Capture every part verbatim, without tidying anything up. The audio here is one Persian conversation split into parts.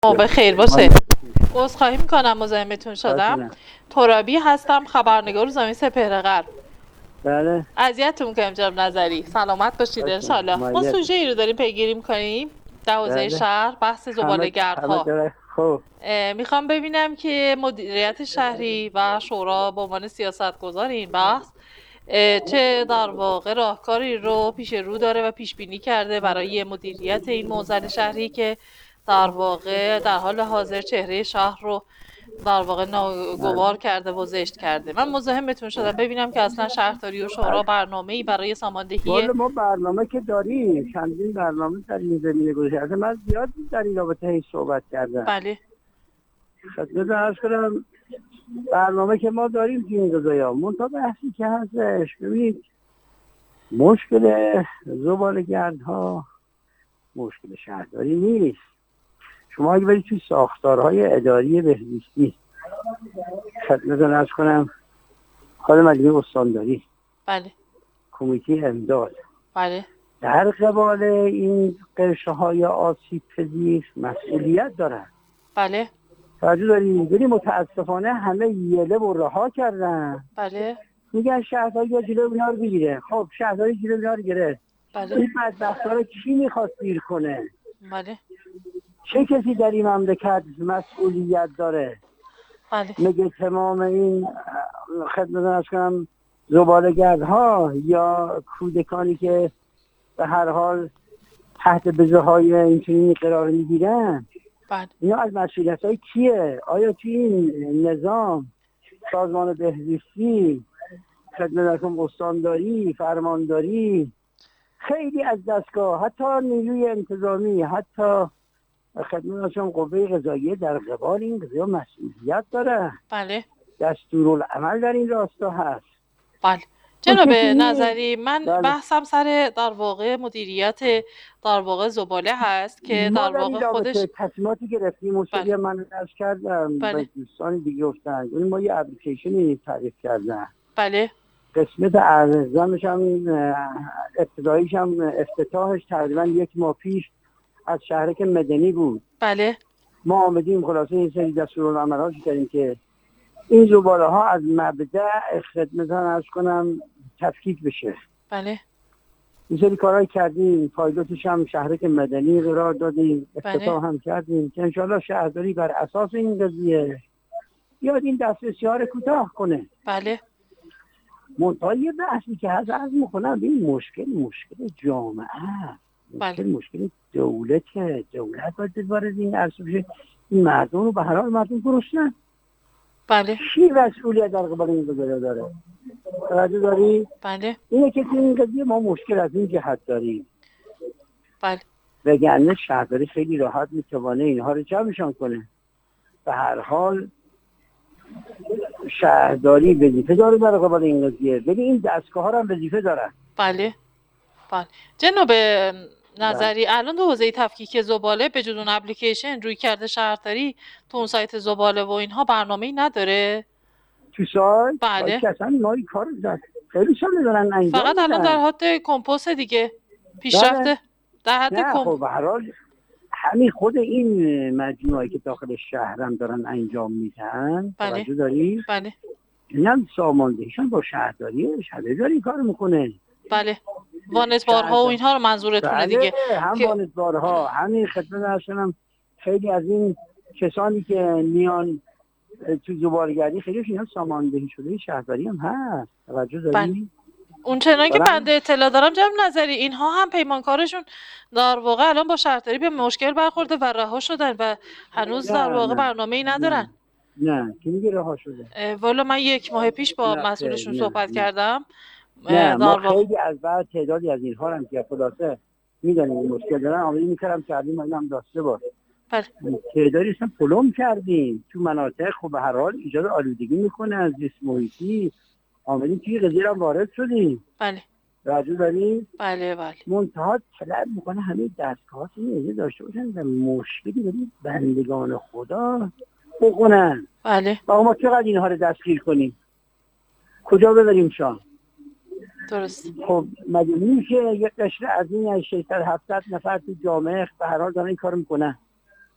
به خیر باشه. عذرخواهی میکنم مزاحمتون شدم. ترابی هستم، خبرنگار روزنامه سپهر غرب. بله. اذیتتون میکنم جناب نظری. سلامت باشید ان شاءالله. ما سوژه ای رو داریم پیگیری میکنیم در حوزه شهر، بحث زباله‌گردها. خب میخوام ببینم که مدیریت شهری و شورا به عنوان سیاستگزار این بحث چه در واقع راهکاری رو پیش رو داره و پیش بینی کرده برای مدیریت این معضل شهری که در واقع در حال حاضر چهره شهر رو در واقع ناگوار کرده و زشت کرده. من مزاحمتون شدم ببینم که اصلا شهرداری و شورا برنامه‌ای برای ساماندهی. والا ما برنامه که داریم، چندین برنامه در این زمینه گذاشته. من زیاد در این رابطه هیچ صحبت کردم. بله. خدمت عرض کنم برنامه که ما داریم که این قضایا منتها بحثی که هستش، ببینید مشکل زباله‌گردها مشکل شهرداری نیست. شما اگه برید توی ساختارهای اداری بهزیستی خدمت عرض کنم حال مجموعه استانداری، بله، کمیته امداد، بله، در قبال این قشره های آسیب پذیر مسئولیت دارن. بله، توجه داریم. ولی متاسفانه همه یله و رها کردن. بله، میگن شهرداری یا جلو اینا رو بگیره. خب شهرداری جلو اینا رو گرفت. بله، این بدبختا رو کی میخواد گیر کنه؟ بله، چه کسی در این مملکت مسئولیت داره؟ بله. میگه تمام این خدمت عرض کنم زباله‌گردها یا کودکانی که به هر حال تحت بزه‌های اینچنینی قرار میگیرن، بله. اینا از مسئولیت‌های کیه؟ آیا توی این نظام سازمان بهزیستی، خدمت عرض کنم استانداری، فرمانداری، خیلی از دستگاه، حتی نیروی انتظامی، حتی خدمت عرض کنم قوه قضاییه در قبال این قضیه مسئولیت داره. بله. دستورالعمل در این راستا هست. بله. جناب نظری، من بله. بحثم سر در واقع مدیریت در واقع زباله هست که در واقع خودش تصمیماتی گرفتیم. مشکلی من عرض کردم به دوستان دیگه گفتن ما یه اپلیکیشنی تعریف کردن. بله. قسمت ارزانش هم ابتداییش هم افتتاحش تقریبا یک ماه پیش از شهرک مدنی بود. بله. ما آمدیم خلاصه این سری دستورالعمل‌ها کردیم که این زباله ها از مبدأ خدمت عرض کنم تفکیک بشه. بله. این سری کارهای کردیم، پایلوتش هم شهرک مدنی قرار دادیم، افتتاح هم کردیم که انشاءالله شهرداری بر اساس این قضیه بیاد این دسترسی‌ها کوتاه کنه. بله. منتها یه بحثی که هست عرض میکنم این مشکل مشکل جامعه، مشکل بله. مشکل دولته. دولت باید وارد این عرصه بشه. این مردم رو به هر حال مردم گرسنه‌ن. بله. کی مسئولیت در قبال این قضیه داره؟ توجه داری؟ بله. اینه که این قضیه ما مشکل از این جهت داریم. بله. وگرنه شهرداری خیلی راحت میتونه اینها رو جمعشان کنه. به هر حال شهرداری وظیفه داره در قبال این قضیه، ولی این دستگاه ها هم وظیفه دارن. بله. بله. جناب نظری، الان تو حوزه تفکیک زباله به جز اون اپلیکیشن روی کرده شهرداری تو اون سایت زباله و اینها برنامه‌ای نداره؟ تو سایت؟ بله. که اصلا ما این کار خیلی ساله دارن انجام فقط الان در حد کمپوست دیگه پیشرفته. بله. در حد کم خب به هر حال همین خود این مجموعه‌ای که داخل شهرم دارن انجام میدن. بله. توجه داری؟ بله. اینم ساماندهیشون با شهرداری شهرداری این کار میکنه. بله. وانتبارها و اینها رو منظورتونه. بله. دیگه هم که... وانتبارها همین خدمت هستم. خیلی از این کسانی که میان تو زباله‌گردی خیلیش اینا ساماندهی شده شهرداری هم هست. توجه داری؟ بله. اون چنان که بنده اطلاع دارم جناب نظری اینها هم پیمانکارشون در واقع الان با شهرداری به مشکل برخورده و رها شدن و هنوز در واقع برنامه‌ای ندارن. نه, نه. کی میگه رها شده؟ والا من یک ماه پیش با مسئولشون صحبت نه. کردم. نه ما خیلی از بعد تعدادی از اینها هم که خلاصه میدونیم این مشکل دارن آمدیم میکردم کردیم اینا هم داشته باش. بله. تعدادی اصلا پلم کردیم تو مناطق. خب به هر حال ایجاد آلودگی میکنه از زیست محیطی. آمدیم توی قضیه هم وارد شدیم. بله. راجع داریم؟ بله بله. منتها طلب میکنه همه دستگاهات این داشته باشن و مشکلی بریم بندگان خدا بکنن. بله. با ما چقدر اینها رو دستگیر کنیم؟ کجا ببریم شان؟ درست. خب مگه میشه یک قشر از این ششصد هفتصد نفر تو جامعه به هر حال دارن این کارو میکنن؟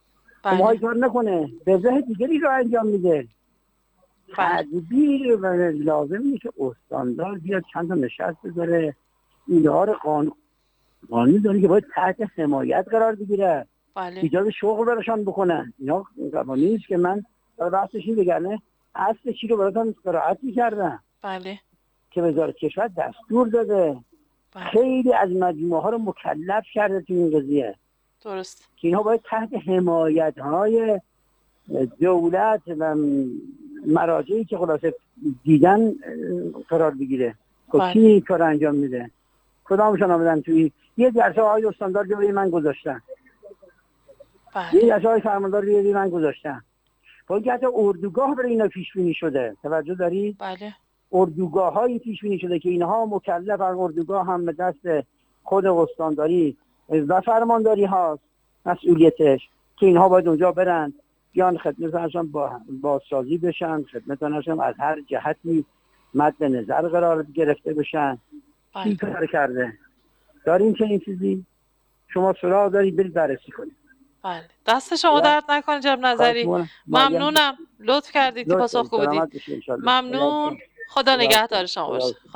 شما بله کار نکنه به جای دیگری رو انجام میده. بله تدبیر و لازمه که استاندار بیاد چند تا نشست بذاره، اینها رو قانون قانون داره که باید تحت حمایت قرار بگیره، بله ایجاد شغل براشان بکنن. اینا قوانینی نیست که من راستش این بگم اصل چی رو براتون قرائت می‌کردم بله که وزارت کشور دستور داده، بله خیلی از مجموعه ها رو مکلف کرده تو این قضیه درست که اینها باید تحت حمایت های دولت و مراجعی که خلاصه دیدن قرار بگیره. خب بله. کی این کار انجام میده؟ کدامشون آمدن توی یه جلسه های استاندار روی من گذاشتن، یه بله جلسه های فرماندار روی من گذاشتن. باید حتی اردوگاه برای اینا پیش بینی شده، توجه داری؟ بله اردوگاه هایی پیش بینی شده که اینها مکلف از اردوگاه هم به دست خود استانداری و فرمانداری هاست مسئولیتش که اینها باید اونجا برن بیان خدمتشان با بازسازی بشن، خدمتشان از هر جهتی مد نظر قرار گرفته بشن. کی بله کار کرده؟ داریم چنین چیزی؟ شما سراغ دارید برید بررسی کنید. بله دست شما درد نکنه جناب نظری، خواهش می‌کنم. ممنونم، لطف کردید که لطفاً پاسخ بدید. سلامت باشید ان شاء الله. ممنون، خدا نگهدار شما باشه.